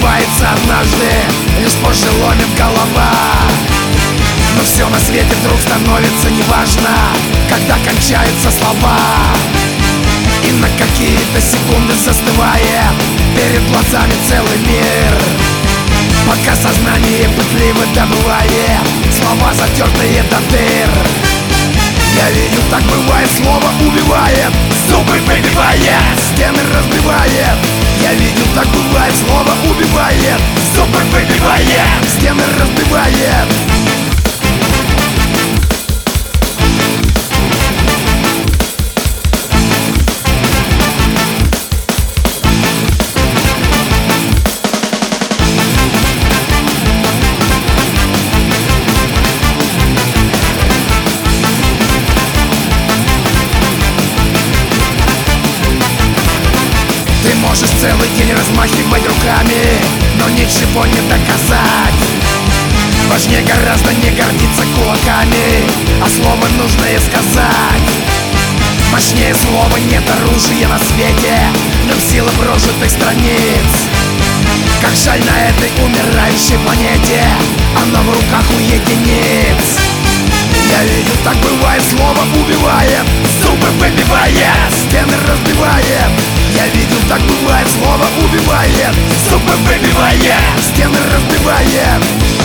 разбивается однажды, лишь позже ломит голова. Но все на свете вдруг становится неважно, когда кончаются слова. И на какие-то секунды застывает перед глазами целый мир, пока сознание пытливо добывает слова, затертые до дыр. Я видел, так бывает, слово убивает, зубы выбивает, стены разбивает. Я видел, так бывает, слово убивает, зубы выбивает, стены разбивает. Ты можешь целый день размахивать руками, но ничего не доказать. Важнее гораздо не гордиться кулаками, а слово нужное сказать. Мощнее слова нет оружия на свете, в нем сила прожитых страниц. Как жаль, на этой умирающей планете оно в руках у единиц. Я видел, так бывает, слово убивает, зубы выбивает, стены разбивает. Я видел, так бывает, слово убивает, зубы выбивает, стены разбивает.